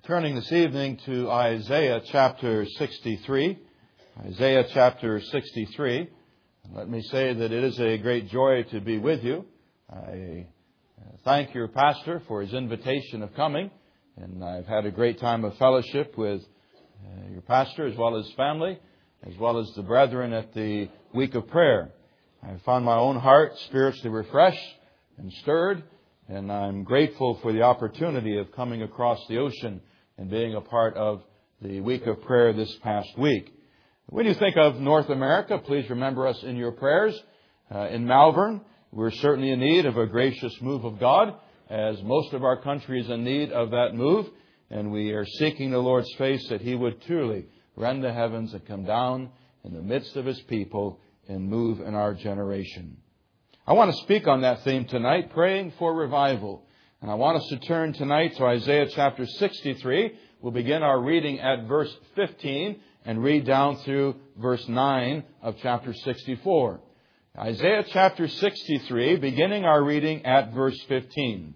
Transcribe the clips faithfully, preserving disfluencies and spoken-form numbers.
turning this evening to Isaiah chapter sixty-three. Isaiah chapter sixty-three. Let me say that it is a great joy to be with you. I thank your pastor for his invitation of coming, and I've had a great time of fellowship with uh, your pastor as well as family, as well as the brethren at the week of prayer. I found my own heart spiritually refreshed and stirred, and I'm grateful for the opportunity of coming across the ocean and being a part of the week of prayer this past week. When you think of North America, please remember us in your prayers. Uh, in Malvern, we're certainly in need of a gracious move of God, as most of our country is in need of that move. And we are seeking the Lord's face that He would truly rend the heavens and come down in the midst of His people and move in our generation. I want to speak on that theme tonight, praying for revival. And I want us to turn tonight to Isaiah chapter sixty-three. We'll begin our reading at verse fifteen and read down through verse nine of chapter sixty-four. Isaiah chapter sixty-three, beginning our reading at verse fifteen.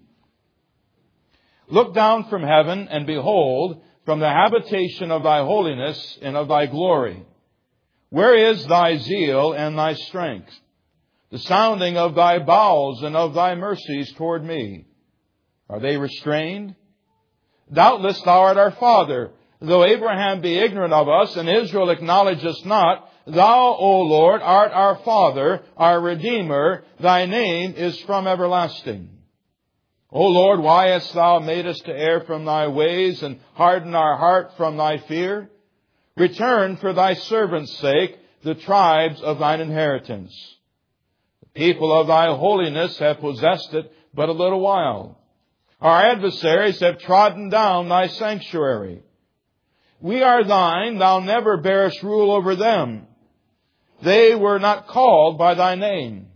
Look down from heaven and behold from the habitation of thy holiness and of thy glory. Where is thy zeal and thy strength? The sounding of thy bowels and of thy mercies toward me. Are they restrained? Doubtless thou art our father. Though Abraham be ignorant of us and Israel acknowledge us not, thou, O Lord, art our Father, our Redeemer. Thy name is from everlasting. O Lord, why hast thou made us to err from thy ways and harden our heart from thy fear? Return for thy servant's sake the tribes of thine inheritance. The people of thy holiness have possessed it but a little while. Our adversaries have trodden down thy sanctuary. We are thine, thou never bearest rule over them. They were not called by thy name.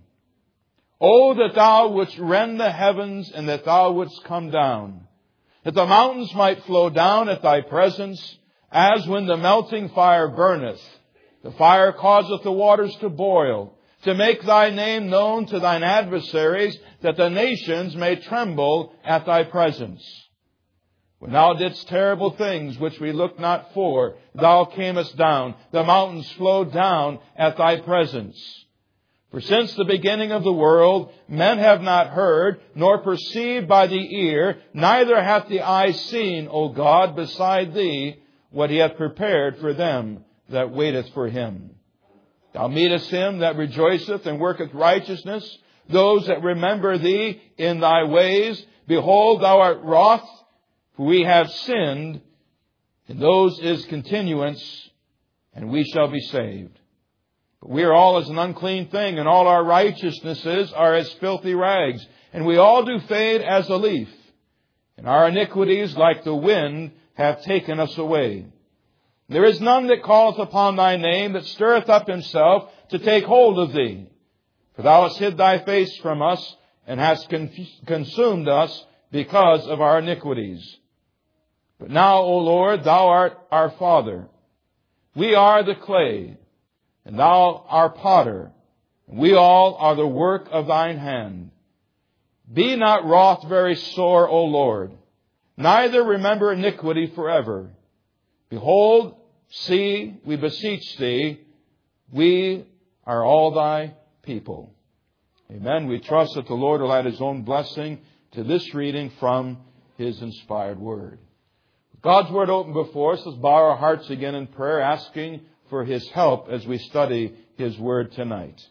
Oh, that thou wouldst rend the heavens, and that thou wouldst come down, that the mountains might flow down at thy presence, as when the melting fire burneth. The fire causeth the waters to boil, to make thy name known to thine adversaries, that the nations may tremble at thy presence. When thou didst terrible things which we looked not for, thou camest down. The mountains flowed down at thy presence. For since the beginning of the world, men have not heard, nor perceived by the ear, neither hath the eye seen, O God, beside thee, what He hath prepared for them that waiteth for Him. Thou meetest him that rejoiceth and worketh righteousness, those that remember thee in thy ways. Behold, thou art wroth, for we have sinned, and those is continuance, and we shall be saved. But we are all as an unclean thing, and all our righteousnesses are as filthy rags, and we all do fade as a leaf, and our iniquities, like the wind, have taken us away. There is none that calleth upon thy name, that stirreth up himself to take hold of thee. For thou hast hid thy face from us, and hast consumed us because of our iniquities. But now, O Lord, thou art our Father. We are the clay, and thou our potter, and we all are the work of thine hand. Be not wroth very sore, O Lord, neither remember iniquity forever. Behold, see, we beseech thee, we are all thy people. Amen. We trust that the Lord will add His own blessing to this reading from His inspired Word. God's Word open before us. Let's bow our hearts again in prayer, asking for His help as we study His Word tonight.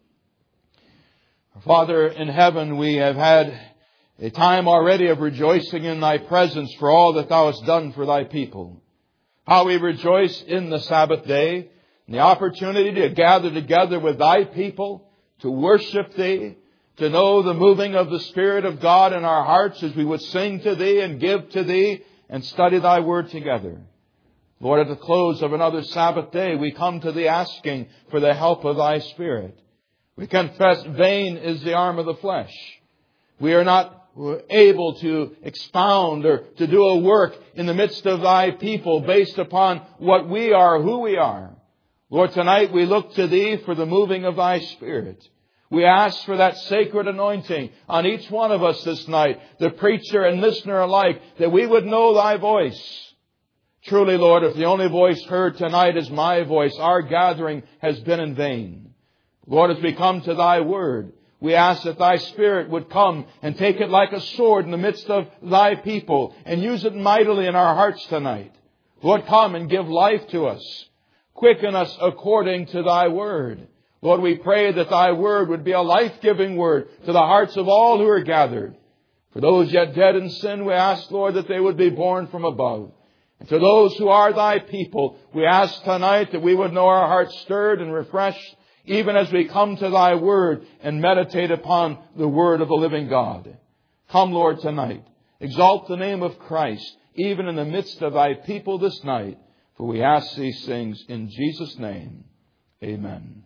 Father in heaven, we have had a time already of rejoicing in Thy presence for all that Thou hast done for Thy people. How we rejoice in the Sabbath day, and the opportunity to gather together with Thy people, to worship Thee, to know the moving of the Spirit of God in our hearts as we would sing to Thee and give to Thee and study Thy Word together. Lord, at the close of another Sabbath day, we come to Thee asking for the help of Thy Spirit. We confess vain is the arm of the flesh. We are not able to expound or to do a work in the midst of Thy people based upon what we are, who we are. Lord, tonight we look to Thee for the moving of Thy Spirit. We ask for that sacred anointing on each one of us this night, the preacher and listener alike, that we would know Thy voice. Truly, Lord, if the only voice heard tonight is my voice, our gathering has been in vain. Lord, as we come to Thy word, we ask that Thy Spirit would come and take it like a sword in the midst of Thy people and use it mightily in our hearts tonight. Lord, come and give life to us. Quicken us according to Thy word. Lord, we pray that Thy word would be a life-giving word to the hearts of all who are gathered. For those yet dead in sin, we ask, Lord, that they would be born from above. And to those who are Thy people, we ask tonight that we would know our hearts stirred and refreshed, even as we come to Thy word and meditate upon the word of the living God. Come, Lord, tonight. Exalt the name of Christ, even in the midst of Thy people this night. For we ask these things in Jesus' name. Amen.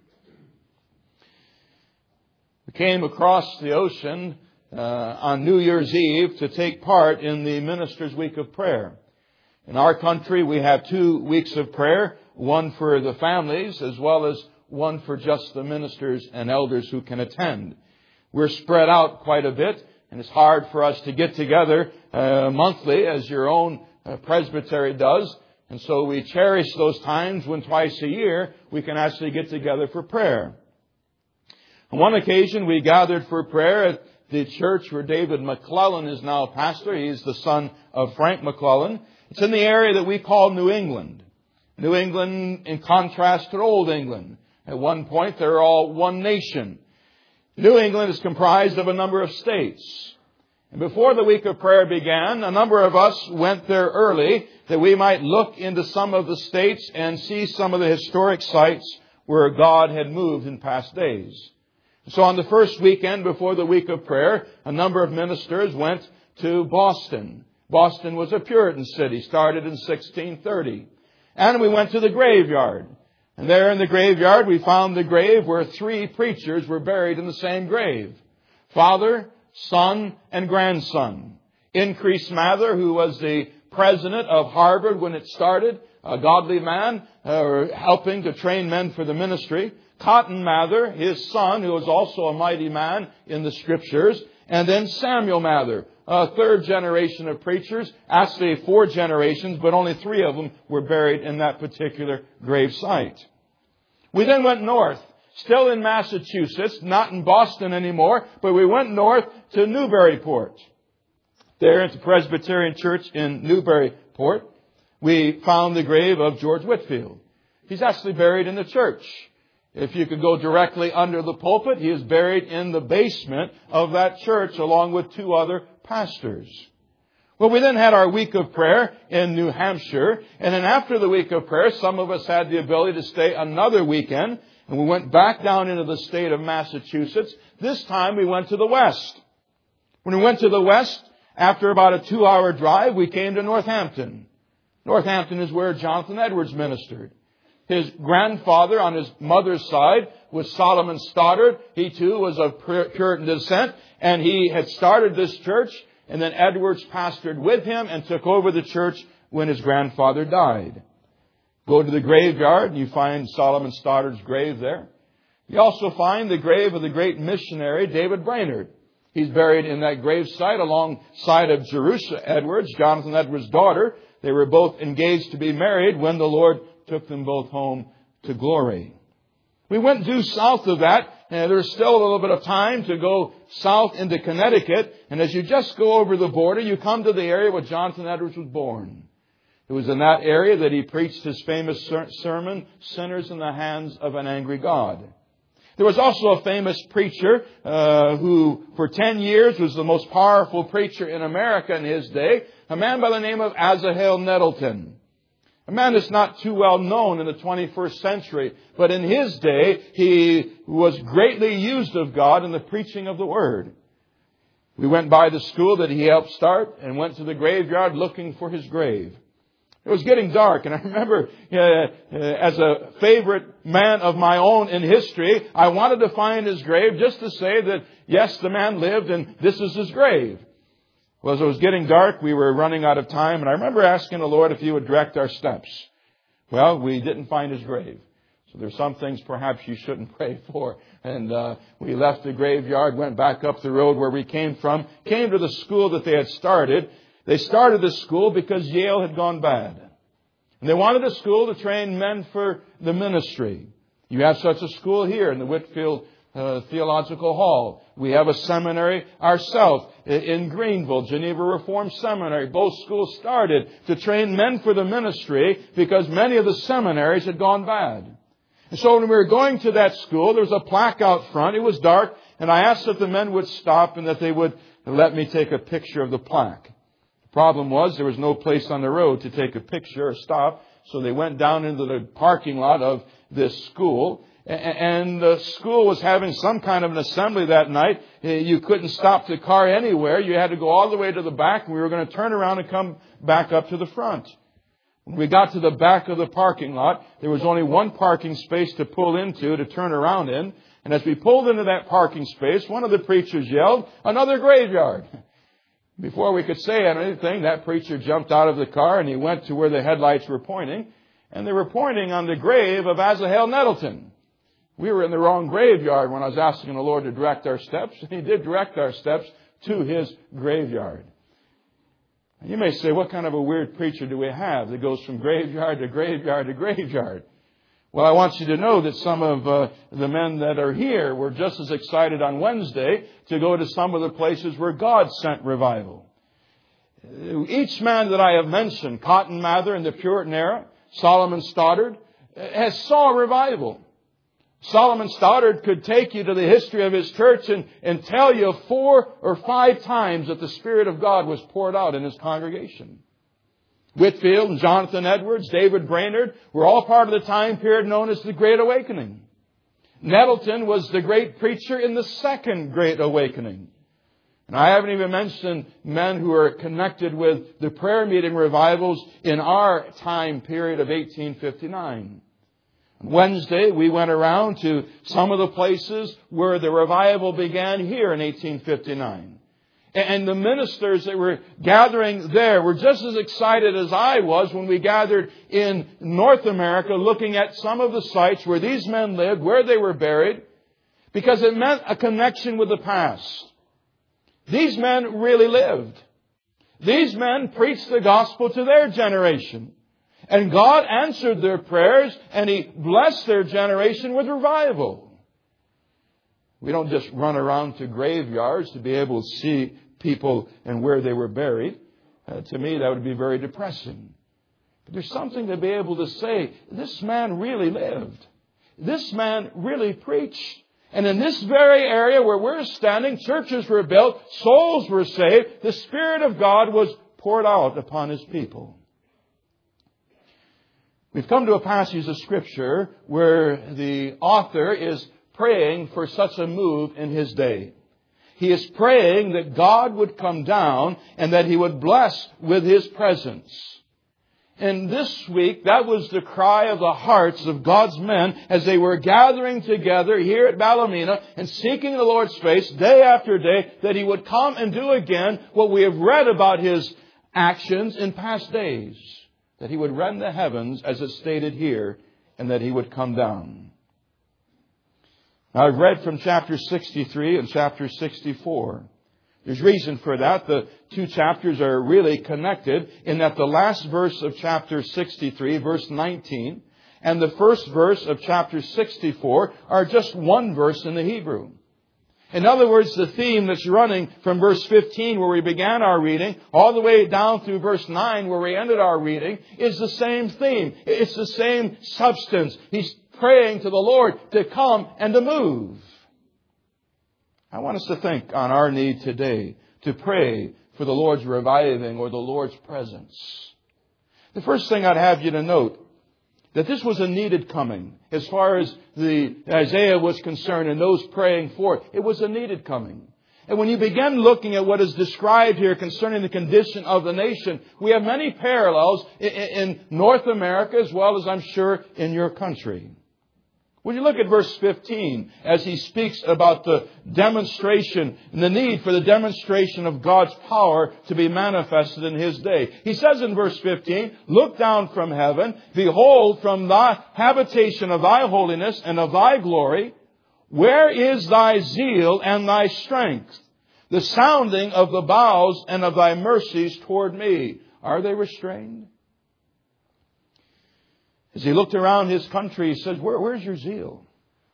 We came across the ocean uh, on New Year's Eve to take part in the Ministers' Week of Prayer. In our country, we have two weeks of prayer, one for the families as well as one for just the ministers and elders who can attend. We're spread out quite a bit, and it's hard for us to get together uh, monthly as your own uh, presbytery does. And so we cherish those times when twice a year we can actually get together for prayer. On one occasion, we gathered for prayer at the church where David McClellan is now pastor. He's the son of Frank McClellan. It's in the area that we call New England. New England in contrast to Old England. At one point, they're all one nation. New England is comprised of a number of states. And before the week of prayer began, a number of us went there early that we might look into some of the states and see some of the historic sites where God had moved in past days. So on the first weekend before the week of prayer, a number of ministers went to Boston. Boston was a Puritan city, started in sixteen thirty. And we went to the graveyard. And there in the graveyard, we found the grave where three preachers were buried in the same grave. Father, son, and grandson. Increase Mather, who was the president of Harvard when it started, a godly man, uh, helping to train men for the ministry. Cotton Mather, his son, who was also a mighty man in the Scriptures. And then Samuel Mather, a third generation of preachers, actually four generations, but only three of them were buried in that particular grave site. We then went north, still in Massachusetts, not in Boston anymore, but we went north to Newburyport. There at the Presbyterian Church in Newburyport, we found the grave of George Whitefield. He's actually buried in the church. If you could go directly under the pulpit, he is buried in the basement of that church along with two other pastors. Well, we then had our week of prayer in New Hampshire. And then after the week of prayer, some of us had the ability to stay another weekend. And we went back down into the state of Massachusetts. This time we went to the west. When we went to the west, after about a two-hour drive, we came to Northampton. Northampton is where Jonathan Edwards ministered. His grandfather on his mother's side was Solomon Stoddard. He too was of Puritan descent, and he had started this church, and then Edwards pastored with him and took over the church when his grandfather died. Go to the graveyard and you find Solomon Stoddard's grave there. You also find the grave of the great missionary David Brainerd. He's buried in that grave site alongside of Jerusha Edwards, Jonathan Edwards' daughter. They were both engaged to be married when the Lord took them both home to glory. We went due south of that, and there's still a little bit of time to go south into Connecticut. And as you just go over the border, you come to the area where Jonathan Edwards was born. It was in that area that he preached his famous sermon, Sinners in the Hands of an Angry God. There was also a famous preacher uh, who for ten years was the most powerful preacher in America in his day, a man by the name of Asahel Nettleton. A man that's not too well known in the twenty-first century, but in his day, he was greatly used of God in the preaching of the Word. We went by the school that he helped start and went to the graveyard looking for his grave. It was getting dark, and I remember uh, uh, as a favorite man of my own in history, I wanted to find his grave just to say that, yes, the man lived and this is his grave. Well, as it was getting dark, we were running out of time, and I remember asking the Lord if He would direct our steps. Well, we didn't find his grave. So there's some things perhaps you shouldn't pray for. And uh, we left the graveyard, went back up the road where we came from, came to the school that they had started. They started the school because Yale had gone bad. And they wanted a school to train men for the ministry. You have such a school here in the Whitfield uh, Theological Hall. We have a seminary ourselves in Greenville, Geneva Reformed Seminary. Both schools started to train men for the ministry because many of the seminaries had gone bad. And so when we were going to that school, there was a plaque out front. It was dark, and I asked that the men would stop and that they would let me take a picture of the plaque. The problem was there was no place on the road to take a picture or stop, so they went down into the parking lot of this school. And the school was having some kind of an assembly that night. You couldn't stop the car anywhere. You had to go all the way to the back, and we were going to turn around and come back up to the front. When we got to the back of the parking lot, there was only one parking space to pull into, to turn around in. And as we pulled into that parking space, one of the preachers yelled, "Another graveyard!" Before we could say anything, that preacher jumped out of the car and he went to where the headlights were pointing. And they were pointing on the grave of Asahel Nettleton. We were in the wrong graveyard when I was asking the Lord to direct our steps. And He did direct our steps to His graveyard. You may say, what kind of a weird preacher do we have that goes from graveyard to graveyard to graveyard? Well, I want you to know that some of uh, the men that are here were just as excited on Wednesday to go to some of the places where God sent revival. Each man that I have mentioned, Cotton Mather in the Puritan era, Solomon Stoddard, has saw revival. Solomon Stoddard could take you to the history of his church and, and tell you four or five times that the Spirit of God was poured out in his congregation. Whitfield and Jonathan Edwards, David Brainerd were all part of the time period known as the Great Awakening. Nettleton was the great preacher in the Second Great Awakening. And I haven't even mentioned men who are connected with the prayer meeting revivals in our time period of eighteen fifty-nine. Wednesday, we went around to some of the places where the revival began here in eighteen fifty-nine. And the ministers that were gathering there were just as excited as I was when we gathered in North America looking at some of the sites where these men lived, where they were buried, because it meant a connection with the past. These men really lived. These men preached the gospel to their generation. And God answered their prayers, and He blessed their generation with revival. We don't just run around to graveyards to be able to see people and where they were buried. Uh, to me, that would be very depressing. But there's something to be able to say, this man really lived. This man really preached. And in this very area where we're standing, churches were built, souls were saved, the Spirit of God was poured out upon His people. We've come to a passage of Scripture where the author is praying for such a move in his day. He is praying that God would come down and that He would bless with His presence. And this week, that was the cry of the hearts of God's men as they were gathering together here at Ballymena and seeking the Lord's face day after day, that He would come and do again what we have read about His actions in past days. That He would rend the heavens, as it's stated here, and that He would come down. Now, I've read from chapter sixty-three and chapter sixty-four. There's reason for that. The two chapters are really connected in that the last verse of chapter sixty-three, verse nineteen, and the first verse of chapter sixty-four are just one verse in the Hebrew. In other words, the theme that's running from verse fifteen, where we began our reading, all the way down through verse nine, where we ended our reading, is the same theme. It's the same substance. He's praying to the Lord to come and to move. I want us to think on our need today to pray for the Lord's reviving or the Lord's presence. The first thing I'd have you to note, that this was a needed coming. As far as the Isaiah was concerned and those praying for it, it was a needed coming. And when you begin looking at what is described here concerning the condition of the nation, we have many parallels in North America as well as I'm sure in your country. When you look at verse fifteen, as he speaks about the demonstration and the need for the demonstration of God's power to be manifested in His day. He says in verse fifteen, look down from heaven, behold from the habitation of thy holiness and of thy glory, where is thy zeal and thy strength? The sounding of the bowels and of thy mercies toward me. Are they restrained? As he looked around his country, he says, Where, where's your zeal?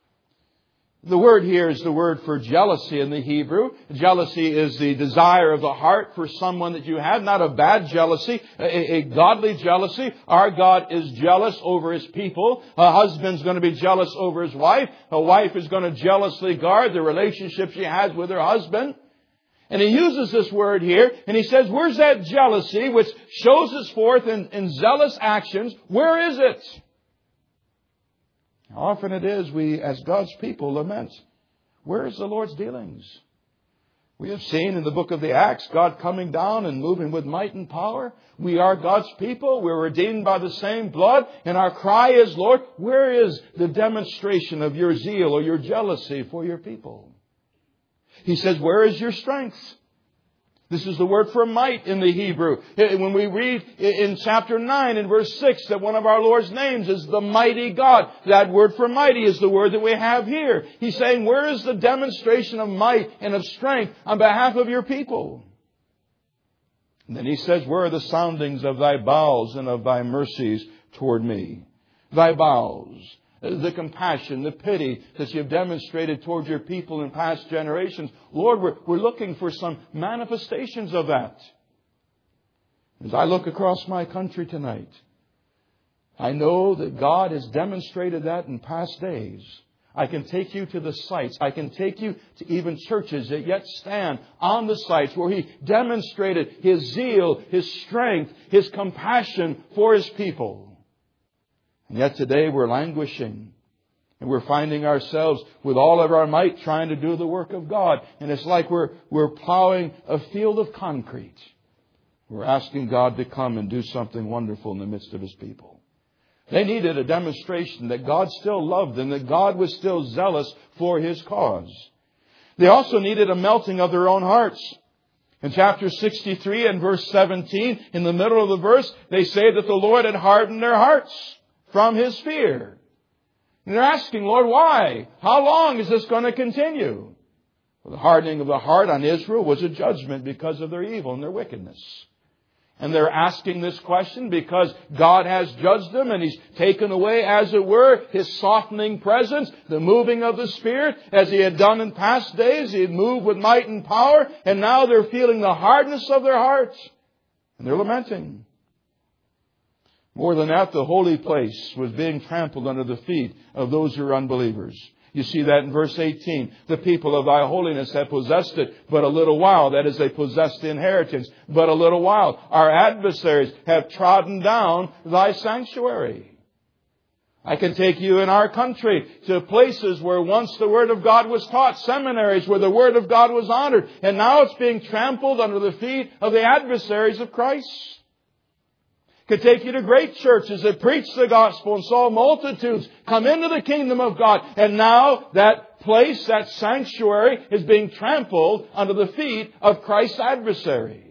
The word here is the word for jealousy in the Hebrew. Jealousy is the desire of the heart for someone that you have, not a bad jealousy, a, a godly jealousy. Our God is jealous over His people. A husband's going to be jealous over his wife. A wife is going to jealously guard the relationship she has with her husband. And he uses this word here, and he says, where's that jealousy which shows us forth in, in zealous actions? Where is it? How often it is we, as God's people, lament, where is the Lord's dealings? We have seen in the book of the Acts, God coming down and moving with might and power. We are God's people. We're redeemed by the same blood. And our cry is, Lord, where is the demonstration of your zeal or your jealousy for your people? He says, where is your strength? This is the word for might in the Hebrew. When we read in chapter nine and verse six that one of our Lord's names is the mighty God, that word for mighty is the word that we have here. He's saying, where is the demonstration of might and of strength on behalf of your people? And then he says, where are the soundings of thy bowels and of thy mercies toward me? Thy bowels. The compassion, the pity that you've demonstrated towards your people in past generations. Lord, we're, we're looking for some manifestations of that. As I look across my country tonight, I know that God has demonstrated that in past days. I can take you to the sites. I can take you to even churches that yet stand on the sites where He demonstrated His zeal, His strength, His compassion for His people. And yet today we're languishing. And we're finding ourselves with all of our might trying to do the work of God. And it's like we're, we're plowing a field of concrete. We're asking God to come and do something wonderful in the midst of His people. They needed a demonstration that God still loved them, that God was still zealous for His cause. They also needed a melting of their own hearts. In chapter sixty-three and verse seventeen, in the middle of the verse, they say that the Lord had hardened their hearts from His fear. And they're asking, Lord, why? How long is this going to continue? Well, the hardening of the heart on Israel was a judgment because of their evil and their wickedness. And they're asking this question because God has judged them and He's taken away, as it were, His softening presence, the moving of the Spirit, as He had done in past days. He had moved with might and power, and now they're feeling the hardness of their hearts. And they're lamenting. More than that, the holy place was being trampled under the feet of those who are unbelievers. You see that in verse eighteen. The people of thy holiness have possessed it but a little while. That is, they possessed the inheritance but a little while. Our adversaries have trodden down thy sanctuary. I can take you in our country to places where once the Word of God was taught, seminaries where the Word of God was honored, and now it's being trampled under the feet of the adversaries of Christ. Could take you to great churches that preach the gospel and saw multitudes come into the kingdom of God. And now that place, that sanctuary, is being trampled under the feet of Christ's adversaries.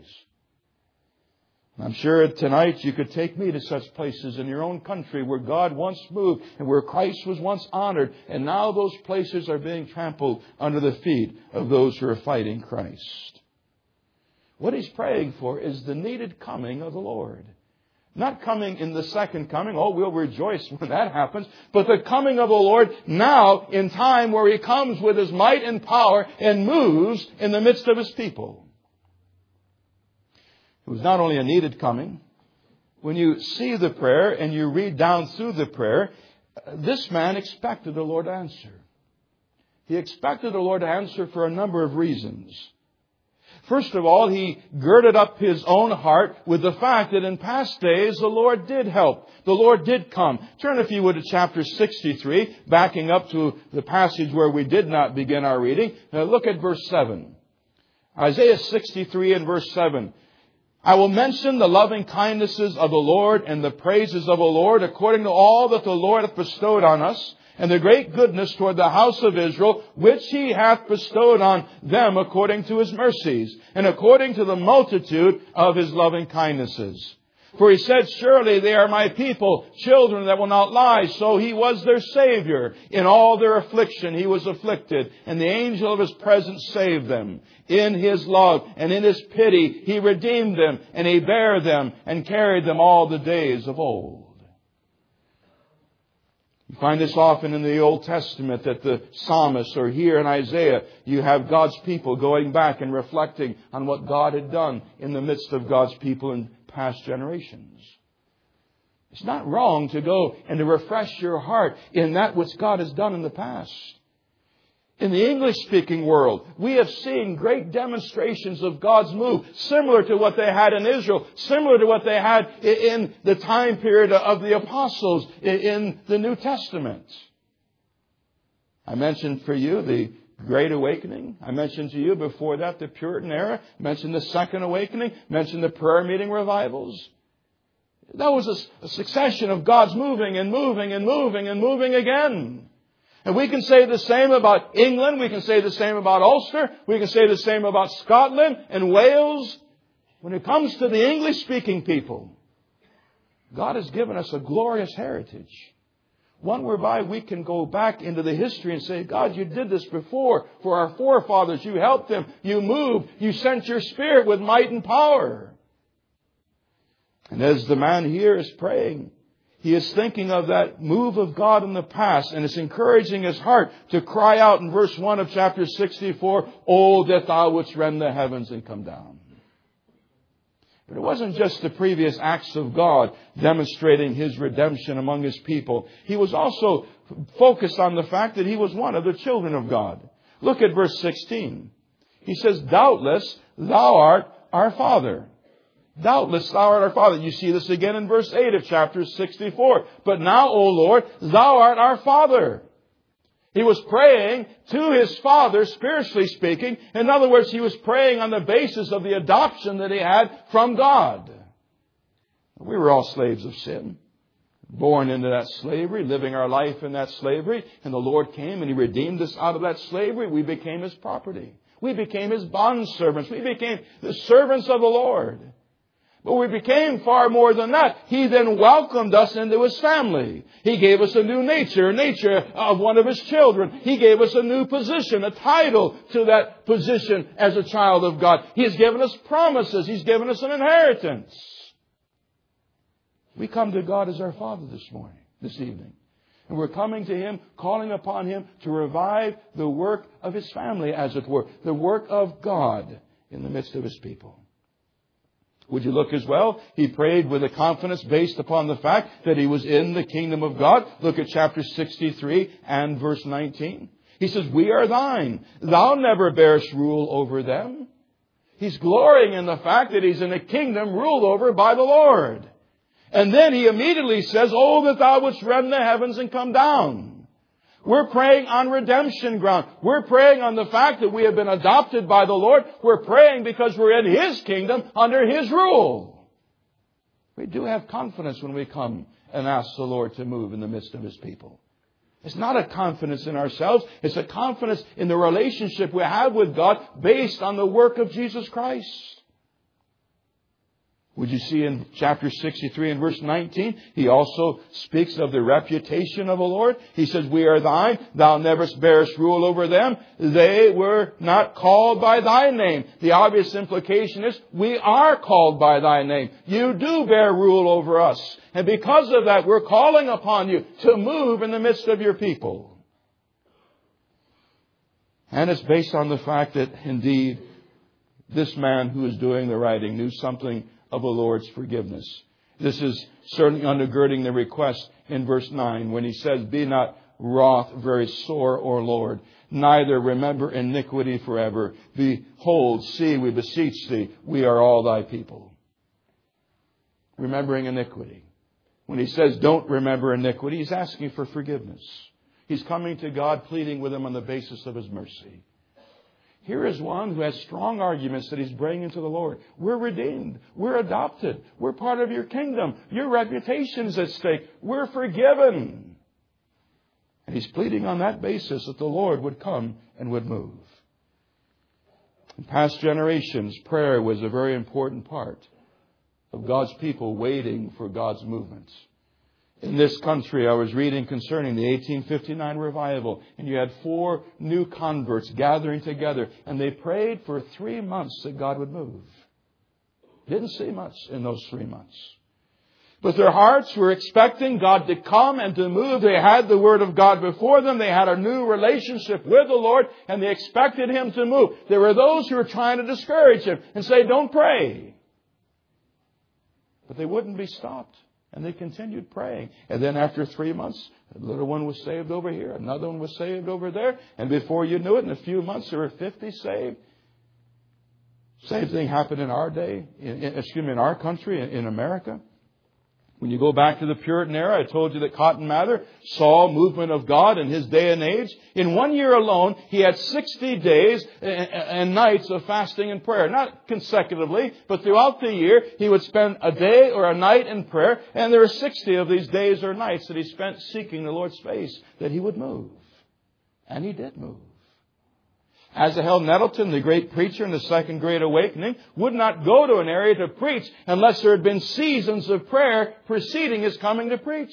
I'm sure tonight you could take me to such places in your own country where God once moved and where Christ was once honored. And now those places are being trampled under the feet of those who are fighting Christ. What he's praying for is the needed coming of the Lord. Not coming in the second coming. Oh, we'll rejoice when that happens. But the coming of the Lord now in time where He comes with His might and power and moves in the midst of His people. It was not only a needed coming. When you see the prayer and you read down through the prayer, this man expected the Lord to answer. He expected the Lord to answer for a number of reasons. First of all, he girded up his own heart with the fact that in past days the Lord did help. The Lord did come. Turn, if you would, to chapter sixty-three, backing up to the passage where we did not begin our reading. Now look at verse seven. Isaiah sixty-three and verse seven. I will mention the loving kindnesses of the Lord and the praises of the Lord according to all that the Lord hath bestowed on us. and the great goodness toward the house of Israel, which He hath bestowed on them according to His mercies, and according to the multitude of His loving kindnesses. For He said, surely they are my people, children that will not lie. So He was their Savior. In all their affliction He was afflicted, and the angel of His presence saved them. In His love and in His pity He redeemed them, and He bare them and carried them all the days of old. You find this often in the Old Testament, that the psalmists, or here in Isaiah, you have God's people going back and reflecting on what God had done in the midst of God's people in past generations. It's not wrong to go and to refresh your heart in that which God has done in the past. In the English-speaking world, we have seen great demonstrations of God's move, similar to what they had in Israel, similar to what they had in the time period of the apostles in the New Testament. I mentioned for you the Great Awakening. I mentioned to you before that the Puritan era. I mentioned the Second Awakening. I mentioned the prayer meeting revivals. That was a, a succession of God's moving and moving and moving and moving again. And we can say the same about England. We can say the same about Ulster. We can say the same about Scotland and Wales. When it comes to the English-speaking people, God has given us a glorious heritage. One whereby we can go back into the history and say, God, you did this before for our forefathers. You helped them. You moved. You sent your Spirit with might and power. And as the man here is praying, he is thinking of that move of God in the past, and it's encouraging his heart to cry out in verse one of chapter sixty-four, "Oh, that thou wouldst rend the heavens and come down." But it wasn't just the previous acts of God demonstrating His redemption among His people. He was also focused on the fact that he was one of the children of God. Look at verse sixteen. He says, "Doubtless thou art our Father." Doubtless thou art our Father. You see this again in verse eight of chapter sixty-four. "But now, O Lord, thou art our Father." He was praying to his Father, spiritually speaking. In other words, he was praying on the basis of the adoption that he had from God. We were all slaves of sin, born into that slavery, living our life in that slavery. And the Lord came and He redeemed us out of that slavery. We became His property. We became His bondservants. We became the servants of the Lord. But we became far more than that. He then welcomed us into His family. He gave us a new nature, a nature of one of His children. He gave us a new position, a title to that position as a child of God. He has given us promises. He's given us an inheritance. We come to God as our Father this morning, this evening. And we're coming to Him, calling upon Him to revive the work of His family, as it were. The work of God in the midst of His people. Would you look as well? He prayed with a confidence based upon the fact that he was in the kingdom of God. Look at chapter sixty-three and verse nineteen. He says, "We are thine. Thou never bearest rule over them." He's glorying in the fact that he's in a kingdom ruled over by the Lord. And then he immediately says, "Oh, that thou wouldst rend the heavens and come down." We're praying on redemption ground. We're praying on the fact that we have been adopted by the Lord. We're praying because we're in His kingdom under His rule. We do have confidence when we come and ask the Lord to move in the midst of His people. It's not a confidence in ourselves. It's a confidence in the relationship we have with God based on the work of Jesus Christ. Would you see in chapter sixty-three and verse nineteen, he also speaks of the reputation of the Lord. He says, "We are thine. Thou never bearest rule over them. They were not called by thy name." The obvious implication is we are called by thy name. You do bear rule over us. And because of that, we're calling upon you to move in the midst of your people. And it's based on the fact that indeed this man who is doing the writing knew something of the Lord's forgiveness. This is certainly undergirding the request in verse nine when he says, "Be not wroth very sore, O Lord, neither remember iniquity forever. Behold, see, we beseech thee, we are all thy people." Remembering iniquity. When he says don't remember iniquity, he's asking for forgiveness. He's coming to God, pleading with Him on the basis of His mercy. Here is one who has strong arguments that he's bringing to the Lord. We're redeemed. We're adopted. We're part of your kingdom. Your reputation's at stake. We're forgiven. And he's pleading on that basis that the Lord would come and would move. In past generations, prayer was a very important part of God's people waiting for God's movements. In this country, I was reading concerning the eighteen fifty-nine revival, and you had four new converts gathering together, and they prayed for three months that God would move. Didn't see much in those three months. But their hearts were expecting God to come and to move. They had the Word of God before them. They had a new relationship with the Lord, and they expected Him to move. There were those who were trying to discourage Him and say, don't pray. But they wouldn't be stopped. And they continued praying. And then after three months, a little one was saved over here. Another one was saved over there. And before you knew it, in a few months, there were fifty saved. Same thing happened in our day, in, excuse me, in our country, in, in America. When you go back to the Puritan era, I told you that Cotton Mather saw movement of God in his day and age. In one year alone, he had sixty days and nights of fasting and prayer. Not consecutively, but throughout the year, he would spend a day or a night in prayer. And there were sixty of these days or nights that he spent seeking the Lord's face, that he would move. And he did move. Asahel Nettleton, the great preacher in the Second Great Awakening, would not go to an area to preach unless there had been seasons of prayer preceding his coming to preach.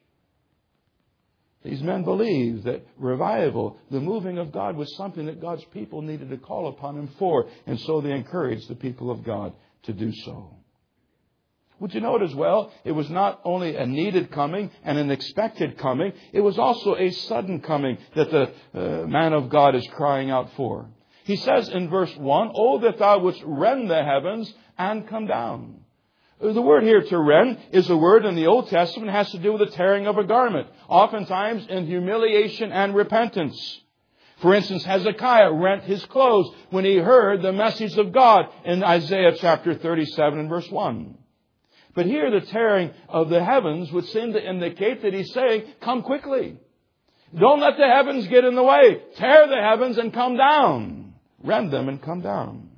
These men believed that revival, the moving of God, was something that God's people needed to call upon Him for, and so they encouraged the people of God to do so. Would you note as well, it was not only a needed coming and an expected coming, it was also a sudden coming that the uh, man of God is crying out for. He says in verse one, "Oh, that thou wouldst rend the heavens and come down." The word here to rend is a word in the Old Testament that has to do with the tearing of a garment, oftentimes in humiliation and repentance. For instance, Hezekiah rent his clothes when he heard the message of God in Isaiah chapter thirty-seven and verse one. But here the tearing of the heavens would seem to indicate that he's saying, come quickly. Don't let the heavens get in the way. Tear the heavens and come down. Rend them and come down.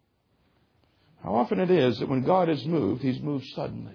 How often it is that when God is moved, He's moved suddenly.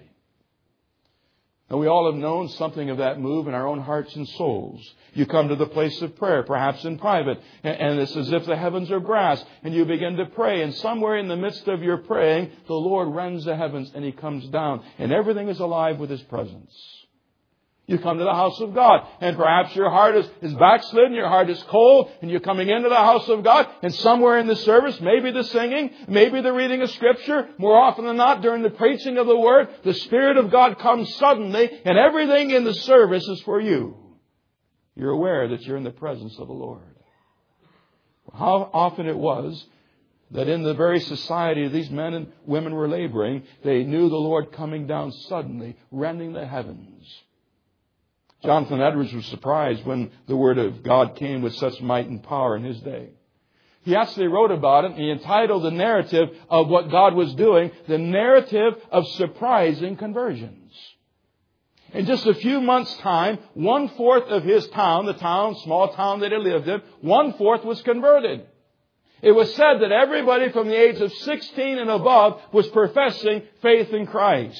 Now, we all have known something of that move in our own hearts and souls. You come to the place of prayer, perhaps in private, and it's as if the heavens are brass, and you begin to pray, and somewhere in the midst of your praying, the Lord rends the heavens, and He comes down, and everything is alive with His presence. You come to the house of God, and perhaps your heart is, is backslidden, your heart is cold, and you're coming into the house of God, and somewhere in the service, maybe the singing, maybe the reading of Scripture, more often than not during the preaching of the Word, the Spirit of God comes suddenly, and everything in the service is for you. You're aware that you're in the presence of the Lord. How often it was that in the very society these men and women were laboring, they knew the Lord coming down suddenly, rending the heavens. Jonathan Edwards was surprised when the Word of God came with such might and power in his day. He actually wrote about it, and he entitled the narrative of what God was doing, the narrative of surprising conversions. In just a few months' time, one-fourth of his town, the town, small town that he lived in, one-fourth was converted. It was said that everybody from the age of sixteen and above was professing faith in Christ.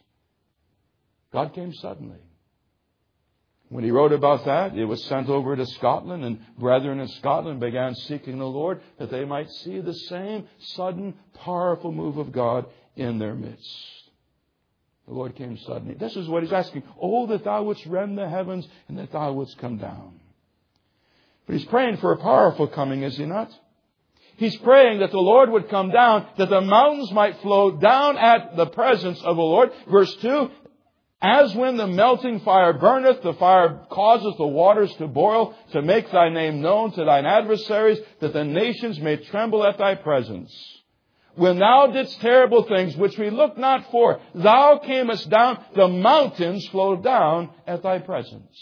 God came suddenly. When he wrote about that, it was sent over to Scotland, and brethren in Scotland began seeking the Lord that they might see the same sudden, powerful move of God in their midst. The Lord came suddenly. This is what He's asking. Oh, that thou wouldst rend the heavens and that thou wouldst come down. But He's praying for a powerful coming, is He not? He's praying that the Lord would come down, that the mountains might flow down at the presence of the Lord. Verse two, as when the melting fire burneth, the fire causeth the waters to boil, to make thy name known to thine adversaries, that the nations may tremble at thy presence. When thou didst terrible things which we looked not for, thou camest down, the mountains flowed down at thy presence.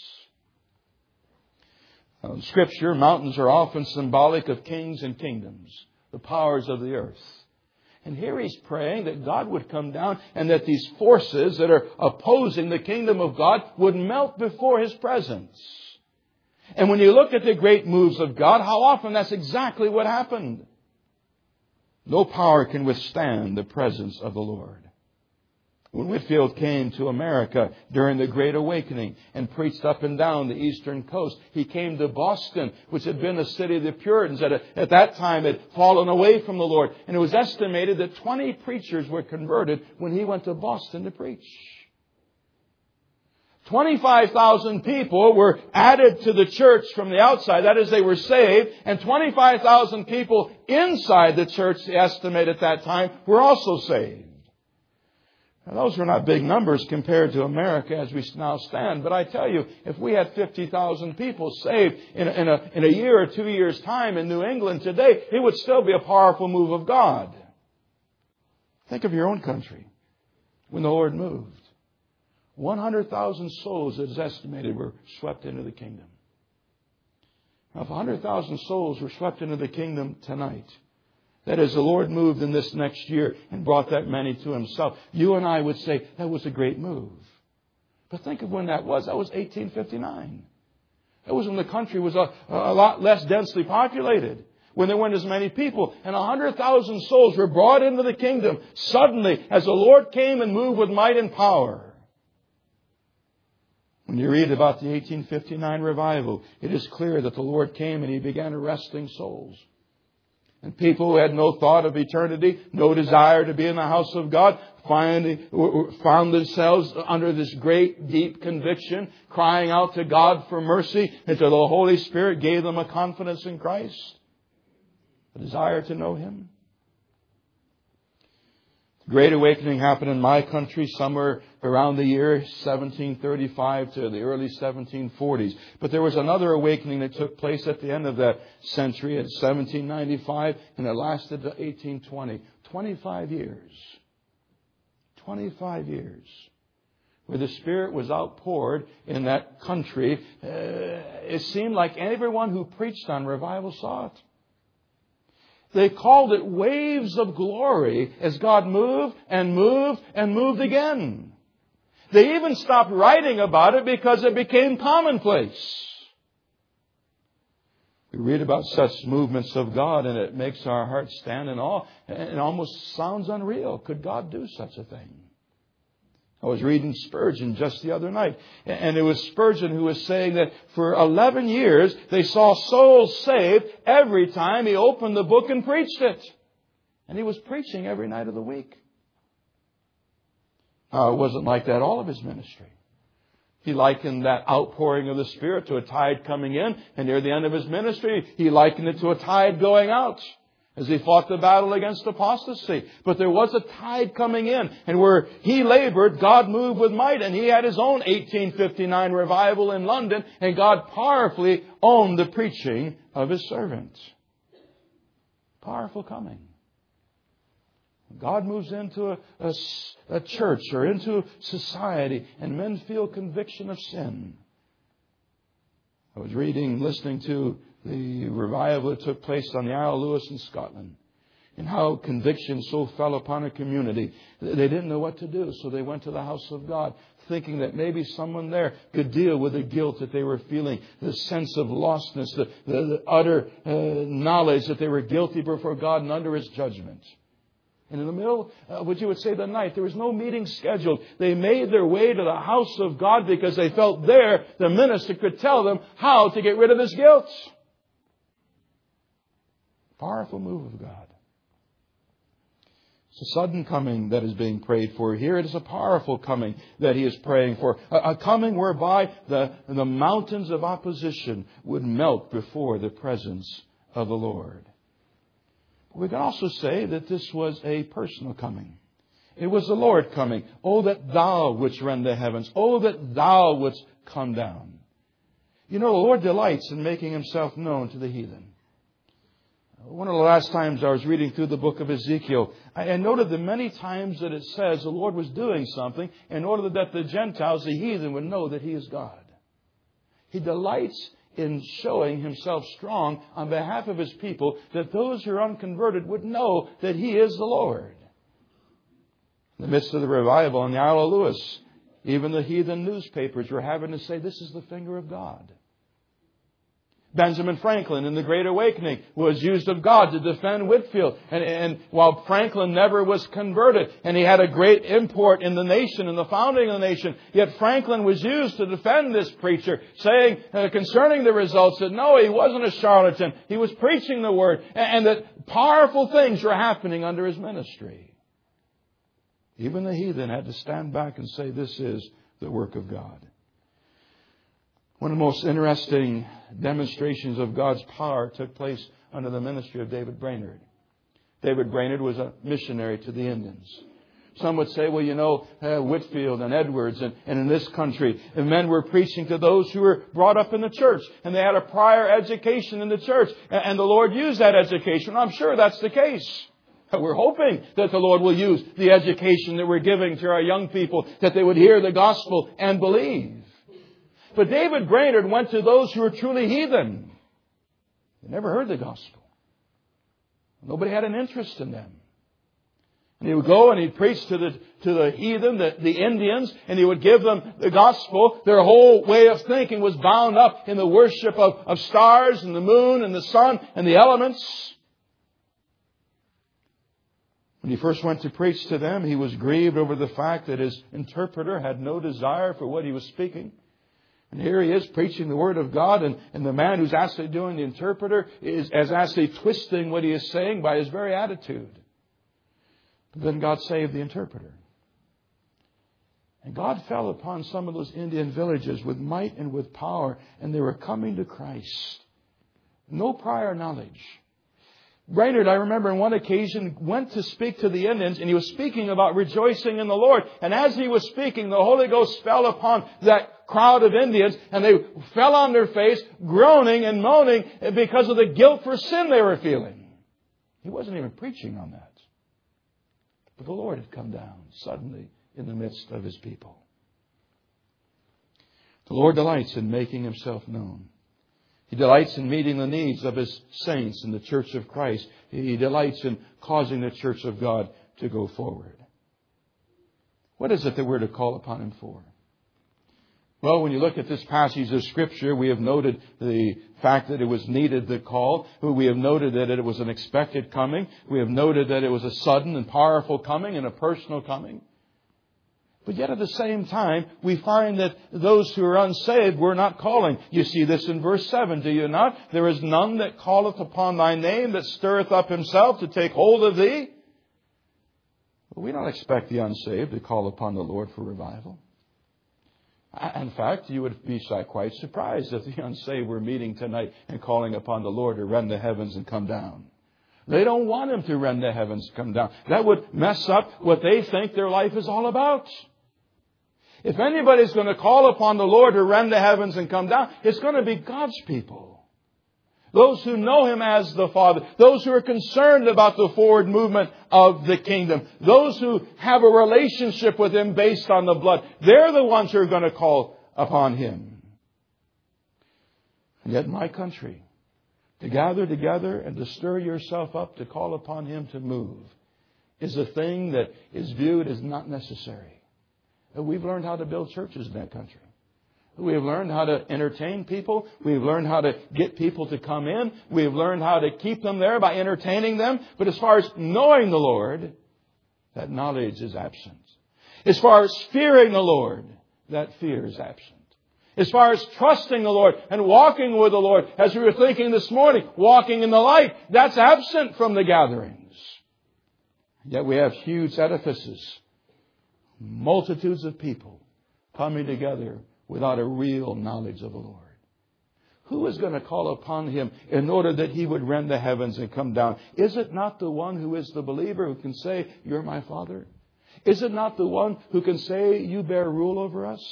Now, in Scripture, mountains are often symbolic of kings and kingdoms, the powers of the earth. And here he's praying that God would come down and that these forces that are opposing the kingdom of God would melt before His presence. And when you look at the great moves of God, how often that's exactly what happened. No power can withstand the presence of the Lord. When Whitefield came to America during the Great Awakening and preached up and down the eastern coast, he came to Boston, which had been the city of the Puritans that at that time had fallen away from the Lord. And it was estimated that twenty preachers were converted when he went to Boston to preach. twenty-five thousand people were added to the church from the outside. That is, they were saved. And twenty-five thousand people inside the church, estimated at that time, were also saved. Now, those were not big numbers compared to America as we now stand. But I tell you, if we had fifty thousand people saved in a, in, a, in a year or two years' time in New England today, it would still be a powerful move of God. Think of your own country when the Lord moved. one hundred thousand souls, it is estimated, were swept into the kingdom. Now, if one hundred thousand souls were swept into the kingdom tonight, that is, the Lord moved in this next year and brought that many to Himself, you and I would say that was a great move. But think of when that was. That was eighteen fifty-nine. That was when the country was a, a lot less densely populated. When there weren't as many people. And one hundred thousand souls were brought into the kingdom suddenly as the Lord came and moved with might and power. When you read about the eighteen fifty-nine revival, it is clear that the Lord came and He began arresting souls. And people who had no thought of eternity, no desire to be in the house of God, finally found themselves under this great, deep conviction, crying out to God for mercy, until the Holy Spirit gave them a confidence in Christ, a desire to know Him. The Great Awakening happened in my country somewhere around the year seventeen thirty-five to the early seventeen forties. But there was another awakening that took place at the end of that century in seventeen ninety-five, and it lasted to eighteen twenty. twenty-five years. twenty-five years. Where the Spirit was outpoured in that country. Uh, it seemed like everyone who preached on revival saw it. They called it waves of glory as God moved and moved and moved again. They even stopped writing about it because it became commonplace. We read about such movements of God and it makes our hearts stand in awe. It almost sounds unreal. Could God do such a thing? I was reading Spurgeon just the other night, and it was Spurgeon who was saying that for eleven years they saw souls saved every time he opened the book and preached it. And he was preaching every night of the week. Now, it wasn't like that all of his ministry. He likened that outpouring of the Spirit to a tide coming in, and near the end of his ministry, he likened it to a tide going out, as he fought the battle against apostasy. But there was a tide coming in. And where he labored, God moved with might. And he had his own eighteen fifty-nine revival in London. And God powerfully owned the preaching of His servant. Powerful coming. God moves into a, a, a church or into society, and men feel conviction of sin. I was reading, listening to the revival that took place on the Isle of Lewis in Scotland, and how conviction so fell upon a community. They didn't know what to do, so they went to the house of God, thinking that maybe someone there could deal with the guilt that they were feeling, the sense of lostness, the, the, the utter uh, knowledge that they were guilty before God and under His judgment. And in the middle, uh, what you would say the night, there was no meeting scheduled. They made their way to the house of God because they felt there the minister could tell them how to get rid of this guilt. Powerful move of God. It's a sudden coming that is being prayed for. Here it is a powerful coming that He is praying for. A, a coming whereby the, the mountains of opposition would melt before the presence of the Lord. We can also say that this was a personal coming. It was the Lord coming. Oh, that Thou wouldst rend the heavens. Oh, that Thou wouldst come down. You know, the Lord delights in making Himself known to the heathen. One of the last times I was reading through the book of Ezekiel, I noted the many times that it says the Lord was doing something in order that the Gentiles, the heathen, would know that He is God. He delights in showing Himself strong on behalf of His people, that those who are unconverted would know that He is the Lord. In the midst of the revival on the Isle of Lewis, even the heathen newspapers were having to say, this is the finger of God. Benjamin Franklin in the Great Awakening was used of God to defend Whitefield. And, and while Franklin never was converted, and he had a great import in the nation, in the founding of the nation, yet Franklin was used to defend this preacher, saying uh, concerning the results that no, he wasn't a charlatan. He was preaching the Word, and, and that powerful things were happening under his ministry. Even the heathen had to stand back and say, this is the work of God. One of the most interesting demonstrations of God's power took place under the ministry of David Brainerd. David Brainerd was a missionary to the Indians. Some would say, well, you know, uh, Whitefield and Edwards and, and in this country, and men were preaching to those who were brought up in the church. And they had a prior education in the church. And, and the Lord used that education. I'm sure that's the case. We're hoping that the Lord will use the education that we're giving to our young people, that they would hear the gospel and believe. But David Brainerd went to those who were truly heathen. They never heard the gospel. Nobody had an interest in them. And he would go and he'd preach to the to the heathen, the, the Indians, and he would give them the gospel. Their whole way of thinking was bound up in the worship of, of stars and the moon and the sun and the elements. When he first went to preach to them, he was grieved over the fact that his interpreter had no desire for what he was speaking. And here he is preaching the Word of God, and, and the man who's actually doing the interpreter is, is actually twisting what he is saying by his very attitude. But then God saved the interpreter. And God fell upon some of those Indian villages with might and with power, and they were coming to Christ. No prior knowledge. Brainerd, I remember on one occasion, went to speak to the Indians, and he was speaking about rejoicing in the Lord. And as he was speaking, the Holy Ghost fell upon that crowd of Indians, and they fell on their face, groaning and moaning because of the guilt for sin they were feeling. He wasn't even preaching on that. But the Lord had come down suddenly in the midst of His people. The Lord delights in making Himself known. He delights in meeting the needs of His saints in the church of Christ. He delights in causing the church of God to go forward. What is it that we're to call upon Him for? Well, when you look at this passage of Scripture, we have noted the fact that it was needed, the call. We have noted that it was an expected coming. We have noted that it was a sudden and powerful coming and a personal coming. But yet at the same time, we find that those who are unsaved were not calling. You see this in verse seven, do you not? There is none that calleth upon thy name that stirreth up himself to take hold of thee. Well, we don't expect the unsaved to call upon the Lord for revival. In fact, you would be quite surprised if the unsaved were meeting tonight and calling upon the Lord to rend the heavens and come down. They don't want Him to rend the heavens and come down. That would mess up what they think their life is all about. If anybody's going to call upon the Lord to rend the heavens and come down, it's going to be God's people. Those who know Him as the Father. Those who are concerned about the forward movement of the kingdom. Those who have a relationship with Him based on the blood. They're the ones who are going to call upon Him. And yet in my country, to gather together and to stir yourself up to call upon Him to move is a thing that is viewed as not necessary. We've learned how to build churches in that country. We have learned how to entertain people. We've learned how to get people to come in. We've learned how to keep them there by entertaining them. But as far as knowing the Lord, that knowledge is absent. As far as fearing the Lord, that fear is absent. As far as trusting the Lord and walking with the Lord, as we were thinking this morning, walking in the light, that's absent from the gatherings. Yet we have huge edifices, multitudes of people coming together without a real knowledge of the Lord. Who is going to call upon Him in order that He would rend the heavens and come down? Is it not the one who is the believer who can say, "You're my Father"? Is it not the one who can say, "You bear rule over us"?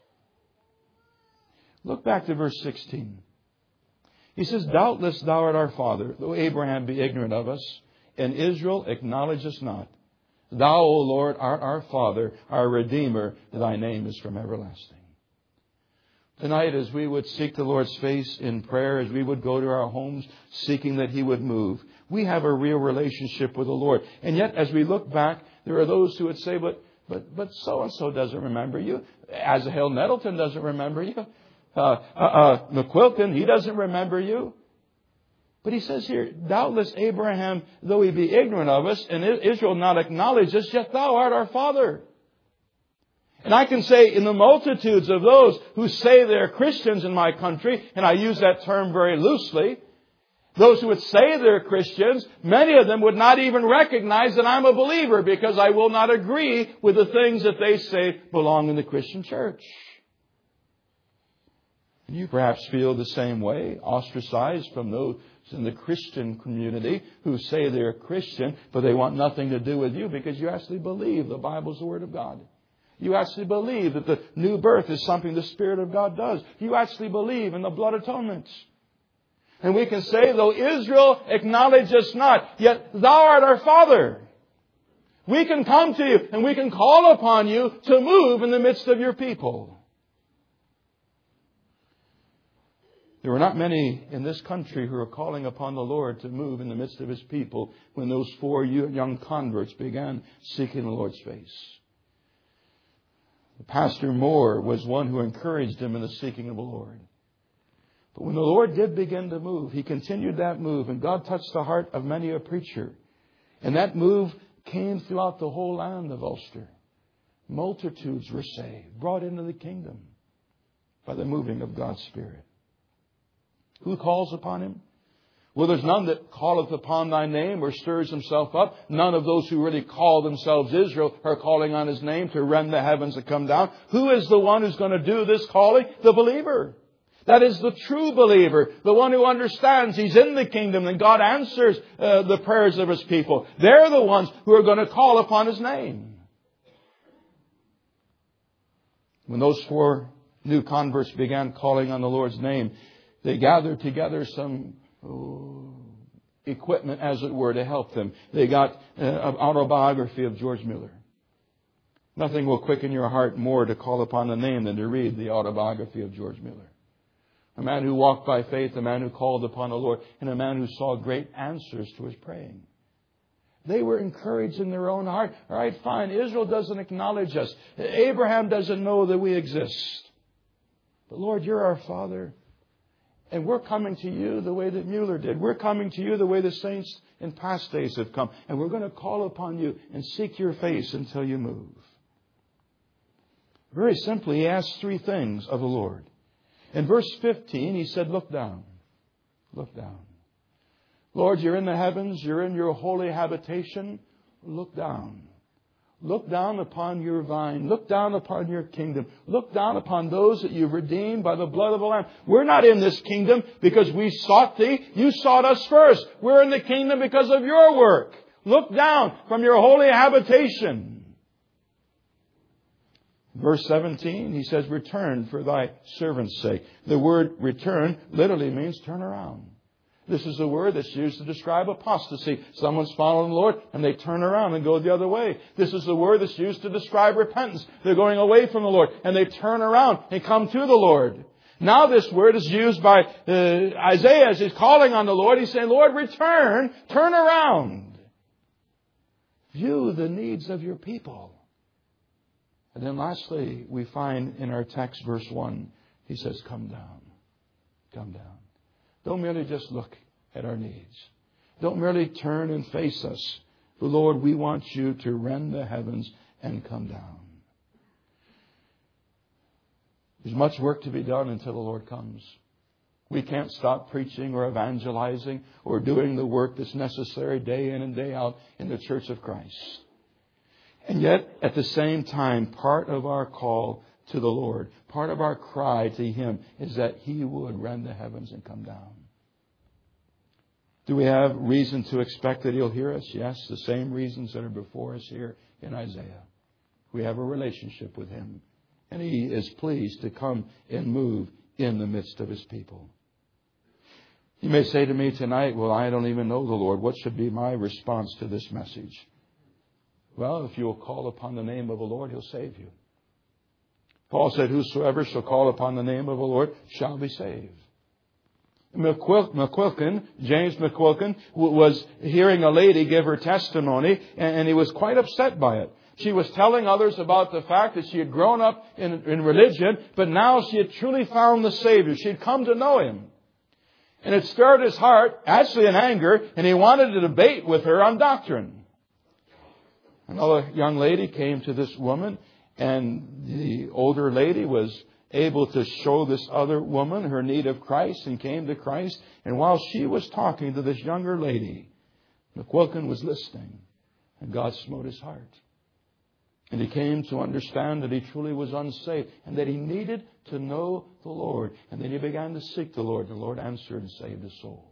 Look back to verse sixteen. He says, "Doubtless thou art our father, though Abraham be ignorant of us, and Israel acknowledge us not. Thou, O Lord, art our Father, our Redeemer. Thy name is from everlasting." Tonight, as we would seek the Lord's face in prayer, as we would go to our homes seeking that He would move, we have a real relationship with the Lord. And yet, as we look back, there are those who would say, but but but so-and-so doesn't remember you. Asahel Nettleton doesn't remember you. uh, uh, uh, McQuilkin, he doesn't remember you. But he says here, doubtless Abraham, though he be ignorant of us, and Israel not acknowledge us, yet thou art our father. And I can say in the multitudes of those who say they're Christians in my country, and I use that term very loosely, those who would say they're Christians, many of them would not even recognize that I'm a believer because I will not agree with the things that they say belong in the Christian church. You perhaps feel the same way, ostracized from those in the Christian community who say they're Christian, but they want nothing to do with you because you actually believe the Bible's the Word of God. You actually believe that the new birth is something the Spirit of God does. You actually believe in the blood atonement. And we can say, though Israel acknowledge us not, yet thou art our Father. We can come to you and we can call upon you to move in the midst of your people. There were not many in this country who were calling upon the Lord to move in the midst of His people when those four young converts began seeking the Lord's face. Pastor Moore was one who encouraged them in the seeking of the Lord. But when the Lord did begin to move, He continued that move, and God touched the heart of many a preacher. And that move came throughout the whole land of Ulster. Multitudes were saved, brought into the kingdom by the moving of God's Spirit. Who calls upon Him? Well, there's none that calleth upon thy name or stirs himself up. None of those who really call themselves Israel are calling on His name to rend the heavens and come down. Who is the one who's going to do this calling? The believer. That is the true believer, the one who understands He's in the kingdom and God answers uh, the prayers of His people. They're the ones who are going to call upon His name. When those four new converts began calling on the Lord's name, they gathered together some oh, equipment, as it were, to help them. They got uh, an autobiography of George Mueller. Nothing will quicken your heart more to call upon the name than to read the autobiography of George Mueller. A man who walked by faith, a man who called upon the Lord, and a man who saw great answers to his praying. They were encouraged in their own heart. All right, fine, Israel doesn't acknowledge us. Abraham doesn't know that we exist. But Lord, You're our Father. And we're coming to You the way that Mueller did. We're coming to You the way the saints in past days have come. And we're going to call upon You and seek Your face until You move. Very simply, he asked three things of the Lord. In verse fifteen, he said, look down. Look down. Lord, You're in the heavens. You're in Your holy habitation. Look down. Look down upon Your vine. Look down upon Your kingdom. Look down upon those that You've redeemed by the blood of the Lamb. We're not in this kingdom because we sought Thee. You sought us first. We're in the kingdom because of Your work. Look down from Your holy habitation. Verse seventeen, he says, return for Thy servant's sake. The word return literally means turn around. This is a word that's used to describe apostasy. Someone's following the Lord and they turn around and go the other way. This is the word that's used to describe repentance. They're going away from the Lord and they turn around and come to the Lord. Now this word is used by uh, Isaiah as he's calling on the Lord. He's saying, Lord, return, turn around. View the needs of Your people. And then lastly, we find in our text, verse one, he says, come down. Come down. Don't merely just look at our needs. Don't merely turn and face us. But Lord, we want You to rend the heavens and come down. There's much work to be done until the Lord comes. We can't stop preaching or evangelizing or doing the work that's necessary day in and day out in the Church of Christ. And yet, at the same time, part of our call to the Lord, part of our cry to Him is that He would rend the heavens and come down. Do we have reason to expect that He'll hear us? Yes, the same reasons that are before us here in Isaiah. We have a relationship with Him, and He is pleased to come and move in the midst of His people. You may say to me tonight, well, I don't even know the Lord. What should be my response to this message? Well, if you will call upon the name of the Lord, He'll save you. Paul said, whosoever shall call upon the name of the Lord shall be saved. McQuilkin, James McQuilkin, was hearing a lady give her testimony, and he was quite upset by it. She was telling others about the fact that she had grown up in, in religion, but now she had truly found the Savior. She had come to know Him. And it stirred his heart, actually in anger, and he wanted to debate with her on doctrine. Another young lady came to this woman, and the older lady was able to show this other woman her need of Christ and came to Christ. And while she was talking to this younger lady, McQuilkin was listening, and God smote his heart. And he came to understand that he truly was unsaved and that he needed to know the Lord. And then he began to seek the Lord. The Lord answered and saved his soul.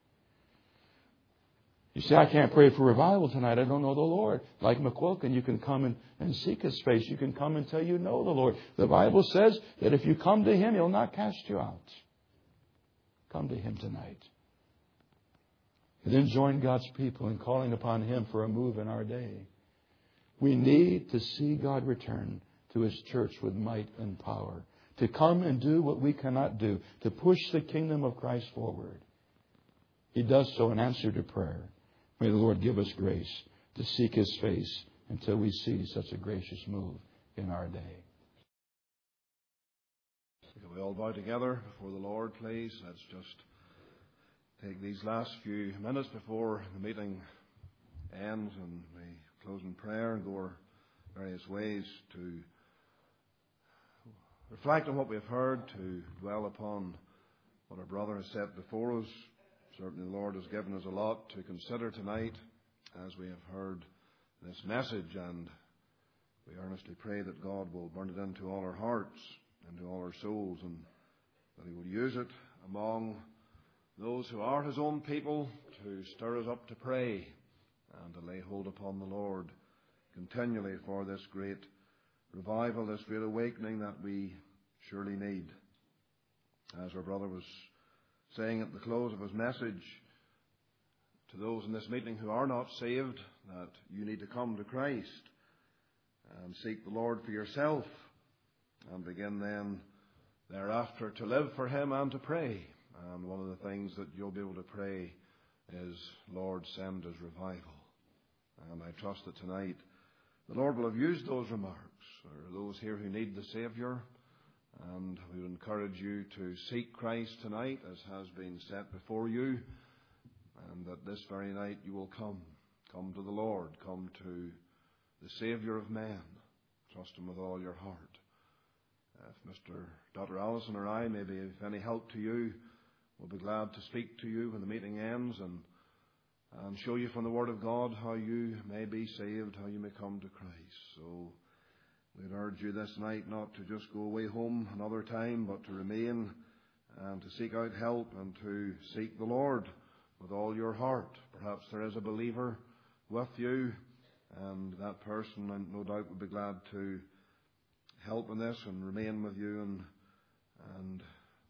You say, I can't pray for revival tonight. I don't know the Lord. Like McQuilkin, you can come and, and seek His face. You can come until you know the Lord. The Bible says that if you come to Him, He'll not cast you out. Come to Him tonight. And then join God's people in calling upon Him for a move in our day. We need to see God return to His church with might and power. To come and do what we cannot do. To push the kingdom of Christ forward. He does so in answer to prayer. May the Lord give us grace to seek His face until we see such a gracious move in our day. Can we all bow together before the Lord, please? Let's just take these last few minutes before the meeting ends and we close in prayer and go our various ways to reflect on what we've heard, to dwell upon what our brother has set before us. Certainly the Lord has given us a lot to consider tonight as we have heard this message, and we earnestly pray that God will burn it into all our hearts, into all our souls, and that He will use it among those who are His own people to stir us up to pray and to lay hold upon the Lord continually for this great revival, this great awakening that we surely need. As our brother was saying at the close of his message to those in this meeting who are not saved, that you need to come to Christ and seek the Lord for yourself and begin then thereafter to live for Him and to pray. And one of the things that you'll be able to pray is, Lord, send us revival. And I trust that tonight the Lord will have used those remarks. There are those here who need the Saviour, and we would encourage you to seek Christ tonight, as has been set before you, and that this very night you will come. Come to the Lord. Come to the Saviour of men. Trust Him with all your heart. If Mister Doctor Allison or I may be of any help to you, we'll be glad to speak to you when the meeting ends and, and show you from the Word of God how you may be saved, how you may come to Christ. So we'd urge you this night not to just go away home another time, but to remain and to seek out help and to seek the Lord with all your heart. Perhaps there is a believer with you, and that person, no doubt, would be glad to help in this and remain with you and, and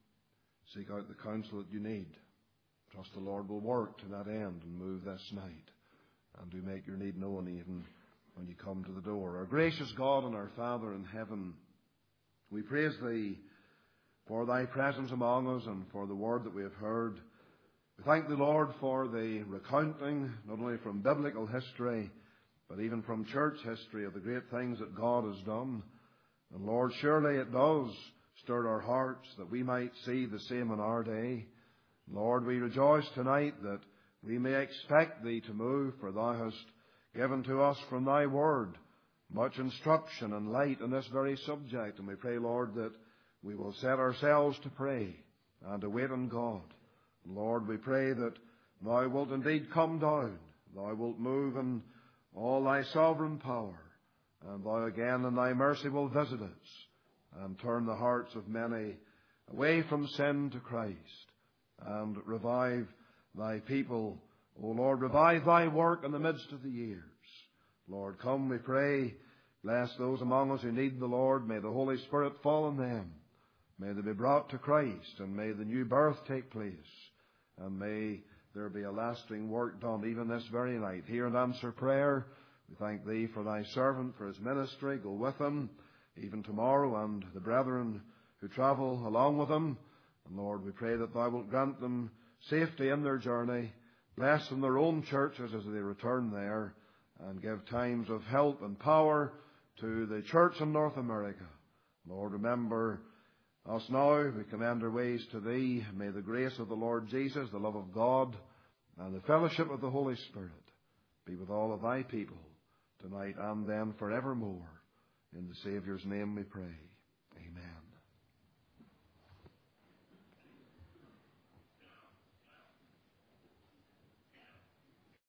seek out the counsel that you need. Trust the Lord will work to that end and move this night, and do make your need known even when you come to the door. Our gracious God and our Father in heaven, we praise Thee for Thy presence among us and for the word that we have heard. We thank Thee, Lord, for the recounting, not only from biblical history, but even from church history, of the great things that God has done. And Lord, surely it does stir our hearts that we might see the same in our day. Lord, we rejoice tonight that we may expect Thee to move, for Thou hast given to us from Thy word much instruction and light on this very subject. And we pray, Lord, that we will set ourselves to pray and to wait on God. Lord, we pray that Thou wilt indeed come down. Thou wilt move in all Thy sovereign power. And Thou again in Thy mercy will visit us and turn the hearts of many away from sin to Christ and revive Thy people. O Lord, revive Thy work in the midst of the years. Lord, come, we pray. Bless those among us who need the Lord. May the Holy Spirit fall on them. May they be brought to Christ, and may the new birth take place. And may there be a lasting work done even this very night. Hear and answer prayer. We thank Thee for Thy servant, for his ministry. Go with him even tomorrow, and the brethren who travel along with him. And Lord, we pray that Thou wilt grant them safety in their journey. Bless them their own churches as they return there. and give times of help and power to the church in North America. Lord, remember us now. We commend our ways to Thee. May the grace of the Lord Jesus, the love of God, and the fellowship of the Holy Spirit be with all of Thy people tonight and then forevermore. In the Saviour's name we pray.